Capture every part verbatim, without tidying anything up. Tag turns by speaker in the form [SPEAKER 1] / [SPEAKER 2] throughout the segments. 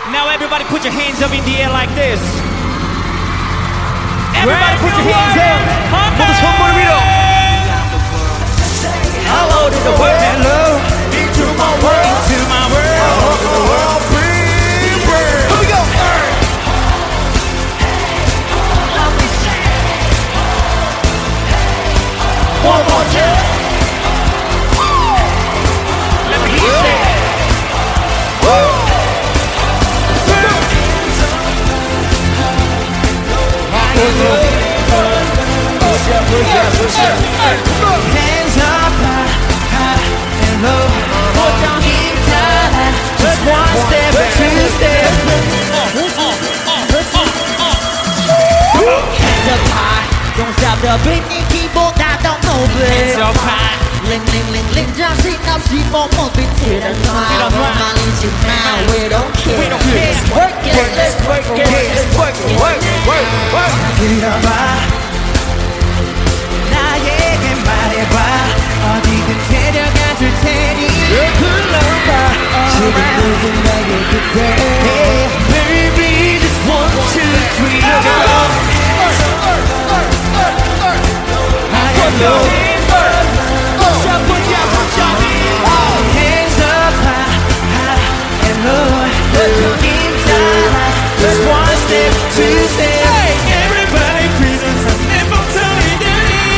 [SPEAKER 1] Now everybody put your hands up in the air like this. Everybody put your hands up. 모두 손을 위로. Hello to the world. Hello into my world. Into my world. Into the world. Free world. Here we go. One more time. Let me hear you say it. Woo. Hands up high, high and low. Put your hands high. Just one step, two steps. Hands up high. Don't stop the beating keyboard. I don't know, please. Hands up high. Ling ling ling ling. 정신 없이 몸을 비틀어 놔. 말리지 마. We don't care. We don't care. Let's work it. Let's work it. Let's work it. Work, work, work. 들어봐. 나에게 말해봐. 어디든 데려가 줄 테니 불러봐. 지금 누군 나의 그대. Hey, baby, just one, two, three, go. I know. Put your, put your, put your hands up high, high and low. Put your hands high. Just one step, two steps. Hey, everybody freezes. If I'm telling you,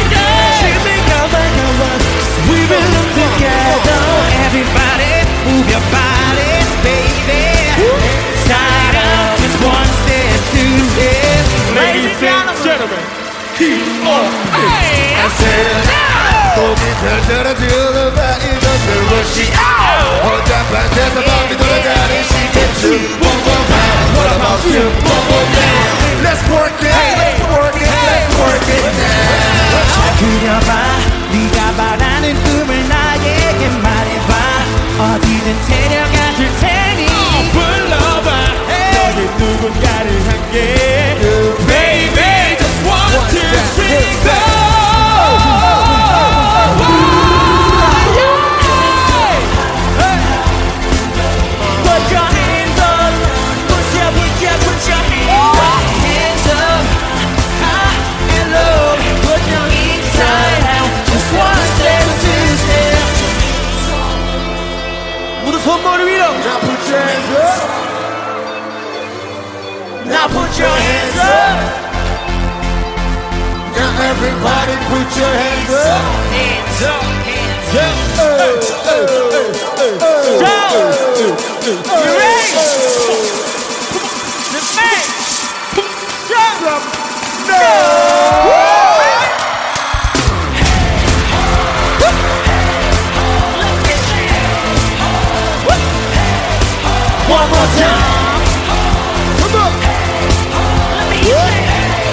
[SPEAKER 1] we belong together. Everybody, move your body, baby. Side up, just one step, two steps. Ladies and gentlemen, keep on. I said, 고기 펼쳐라 들어봐 이것을 rush it out. 혼자반대서 밤이 돌아가는 시계줄. One more time, what about you? One more time. Let's work it, let's work it, let's work it now. 그려봐. 네가 바라는 꿈을 나에게 말해봐. 어디든 데려가 줄 테니 불러봐. 너의 누군가를 향해. Baby, just one, two, three, go. Put your hands up. Put your, put your, put your hands up. Hands up, high and low. Put your inside out. Just one step, two steps. 모두 손머리 위로. Now put your hands up. Now put your hands up. Now everybody put your hands up. Hands up, hands up. You ready? The man. Drop. No. One more time. Come on. Let me hear it.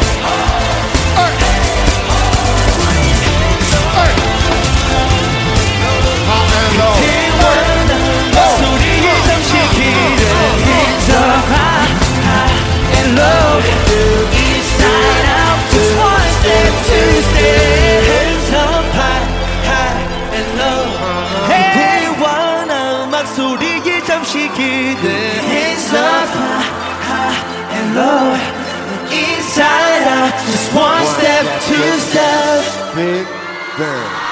[SPEAKER 1] High and low. 소리에 잠시 기대. Hands up high, high and low. Inside out, just one step, two steps. Hands up high, high and low. Hey, wanna 막 소리에 잠시 기대. Hands up high, high and low. Inside out, just one step, two steps.
[SPEAKER 2] Big Bang.